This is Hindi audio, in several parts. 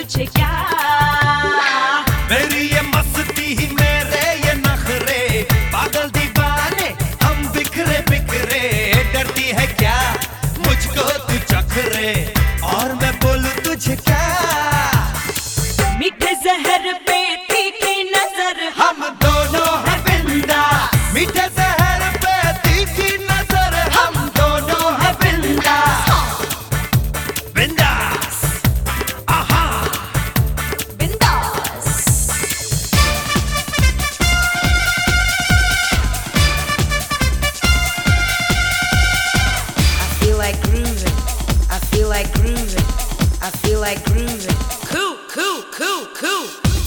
तुझे क्या। मेरी ये मस्ती ही मेरे ये नखरे, पागल दीवाने हम बिखरे बिखरे। डरती है क्या मुझको तू चखरे, और मैं बोलूं तुझे क्या। मीठे जहर पे तीखी नजर, हम दोनों हैं बिंदास। मीठे जहर पे तीखी नजर, हम दोनों हैं बिंदास। बिंदास आहा बिंदास। I feel like grooving, I feel like grooving, I feel like grooving. Cool, cool, cool, cool.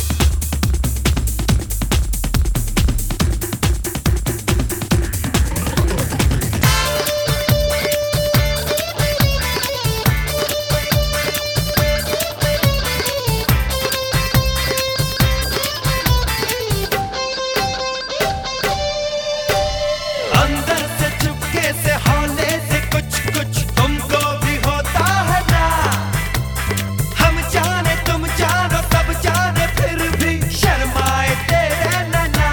अंदर से चुपके से होने से कुछ कुछ तुमको भी होता है ना। हम जाने तुम जानो सब जाने फिर भी शर्माए तेरे नैना।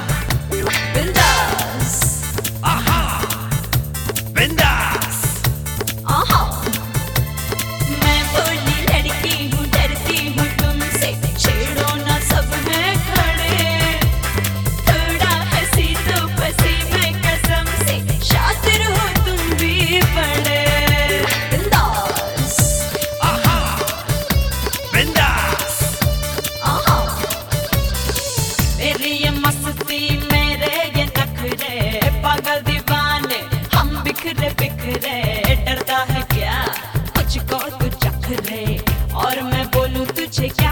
बिंदास आहा बिंदास। मैं भोली लड़की हूँ, डरती हूँ तुमसे, छेड़ो ना सब हैं खड़े। थोड़ा हंसी तो फंसी मैं कसम से, शातिर हो तुम भी बड़े। बिंदास आहा बिंदास। मेरी ये मस्ती मेरे ये नखरे, पागल दीवाने हम बिखरे बिखरे। डरता है क्या मुझको तू चख ले, और मैं बोलूं तुझे क्या।